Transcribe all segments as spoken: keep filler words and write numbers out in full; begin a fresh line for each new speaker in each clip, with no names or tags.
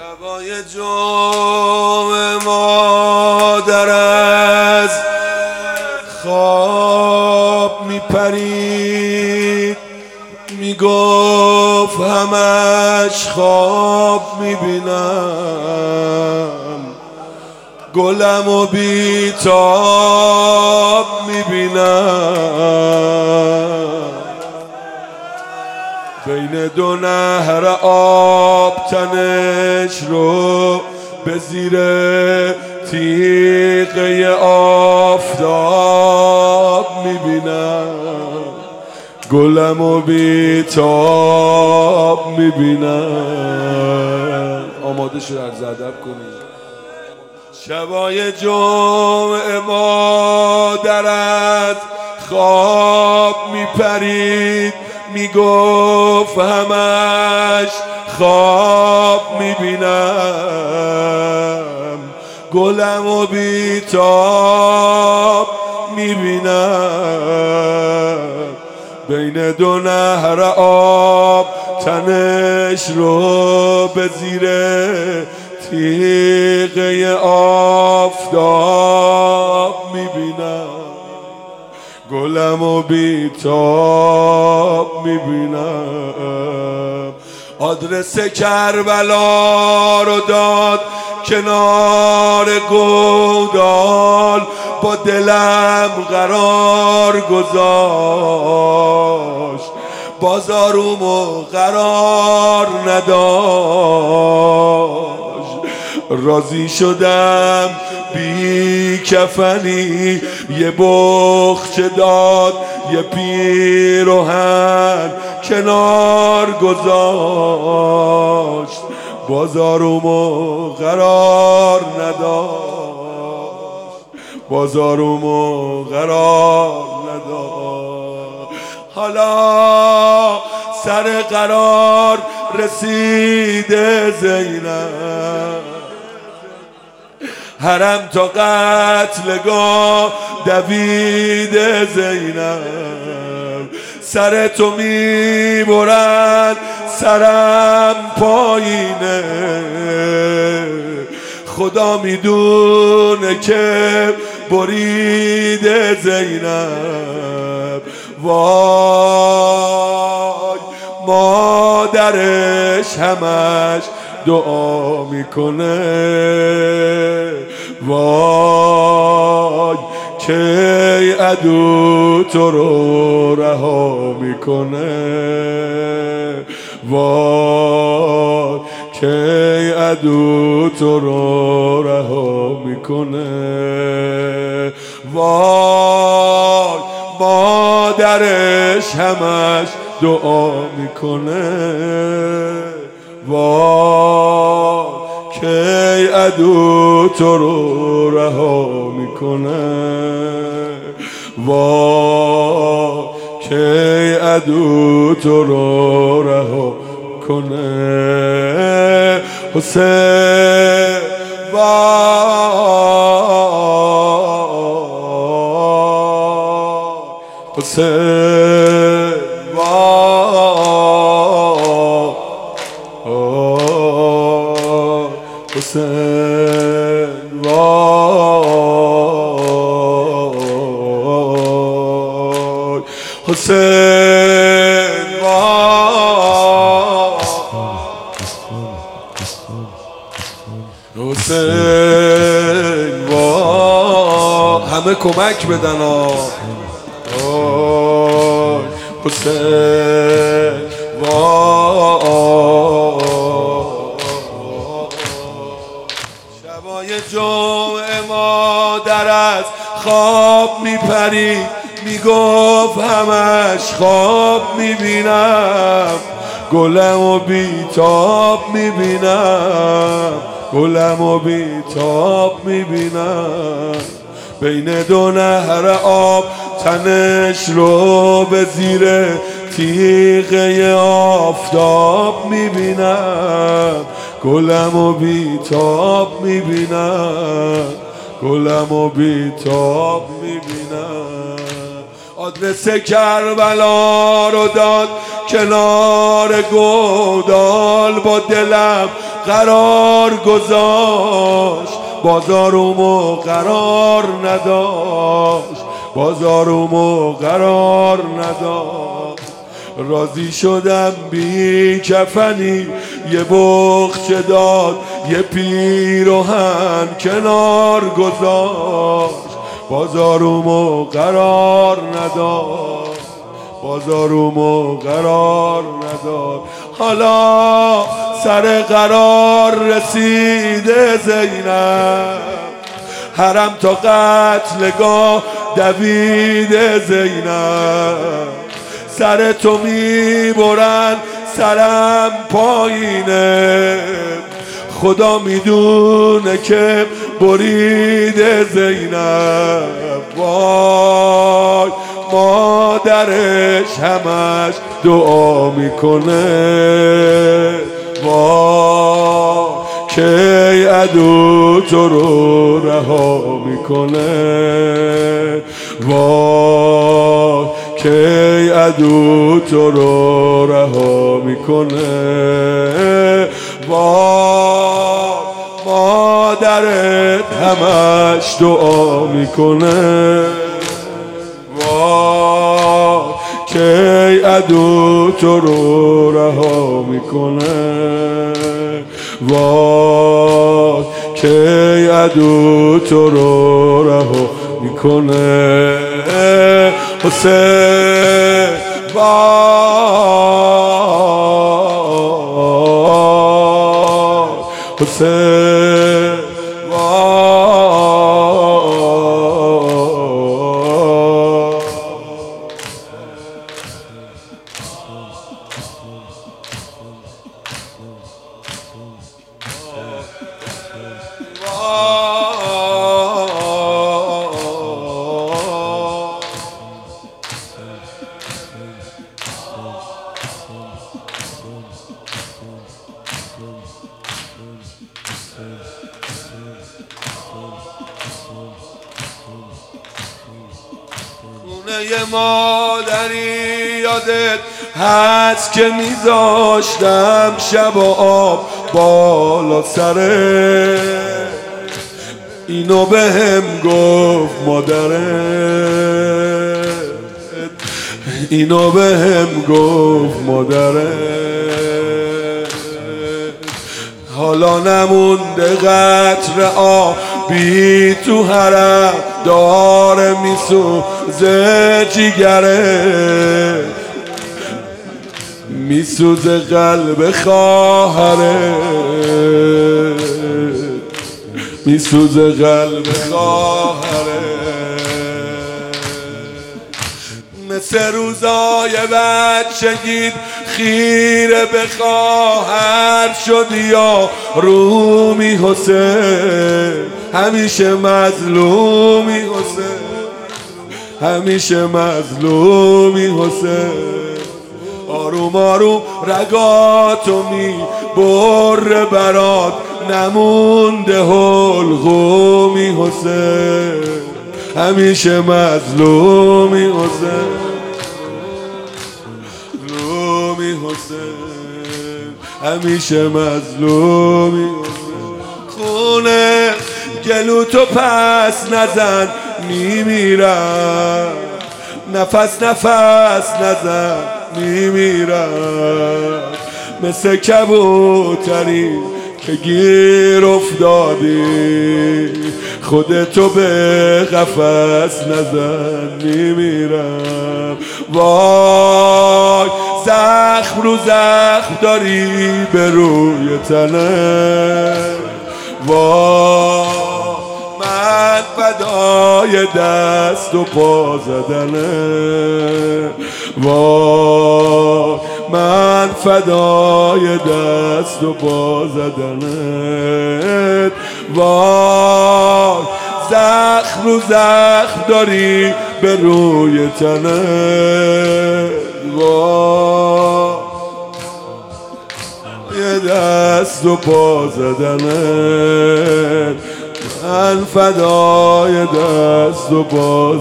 شبای جمعه مادر از خواب میپرید، میگفت همش خواب میبینم، گلم و بیتاب میبینم، بین دو نهر آب تنش رو به زیر تیغه آفتاب میبینم، گلم و بیتاب میبینم. آماده شد عرض ادب کنید. شبای جمعه مادرت خواب میپرید، میگفت همش خواب میبینم، گلم و بیتاب میبینم، بین دو نهر آب تنش رو به زیر تیغه آفتاب میبینم، گلم و بیتاب میبینم. آدرس کربلا رو داد کنار گودال، با دلم قرار گذاشت، بازارومو قرار نداشت. راضی شدم بی کفنی یه بخچه داد، یه پیرهن کنار گذاشت، بازارومو قرار نداشت، بازارومو قرار نداشت. حالا سر قرار رسیده زینب، حرم تا قتلگاه دویده زینب، سر تو میبرن سرم پایینه، خدا میدونه که بریده زینب. وای مادرش همش دعا میکنه، وای کی عدو تو رو رها میکنه، وای کی عدو تو رو رها میکنه. وای مادرش همش دعا میکنه، وای کی عدو تو رو رها میکنه، وای کی عدو تو رو رها کنه. حسین وای، حسین وای، حسین وای، حسین وای، حسین وای. همه کمک بدن ها. حسین وای. شبای جمعه مادر از خواب میپرید، میگفت همش خواب میبینم، گلم و بیتاب میبینم، گلم و بیتاب میبینم، بین دو نهر آب تنش رو به زیر تیغه آفتاب میبینم، گلم و بیتاب میبینم، گلم و بیتاب میبینم. آدرس کربلا رو داد کنار گودال، با دلم قرار گذاشت، بازارومو قرار نداشت، بازارومو قرار نداشت. راضی شدم بی کفنی یه بخچه داد، یه پیراهن کنار گذاشت، بازارومو قرار نداد، بازارومو قرار نداد. حالا سر قرار رسیده زینب، حرم تا قتلگاه دویده زینب، سر تو میبرن سرم پایینه، خدا میدونه که بریده زینب. وای مادرش همش دعا میکنه، وای کی عدو تو رو رها میکنه، وای کی عدو تو رو رها میکنه. وای مادرت همش دعا میکنه، وای کی عدو تو رو رها میکنه، وای کی عدو تو رو رها میکنه. حسین وای، حسین خونه مادری یادت هست که میذاشتم شب و آب بالا سره، اینو به هم گفت مادره، اینو به هم گفت مادره. حالا نمونده قطره آبی تو حرم، داره میسوزه جیگره، میسوزه قلب خواهره، میسوزه قلب خواهره. مثل روزای بچگیت خیره به خواهر شدی یا رومی حسین، همیشه مظلومی حسین، همیشه مظلومی حسین. آروم آروم رگاتو می بره برات، نمونده حلقومی حسین، همیشه مظلومی حسین، مظلومی حسین، همیشه مظلومی حسین. خونه گلو تو پس نزن میمیرم، نفس نفس نزن میمیرم، مثل کبوتری که گیر افتادی، خودتو به قفس نزن میمیرم. وای زخم رو زخم داری به روی تنه، وای من فدای دست و پا زدنه، وای من فدای دست و پا زدنه. وای زخم رو زخم داری به روی تنه، وای یه دست و پا زدنه، من فدای دست و پا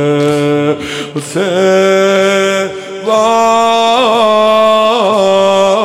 زدنه. حسین وای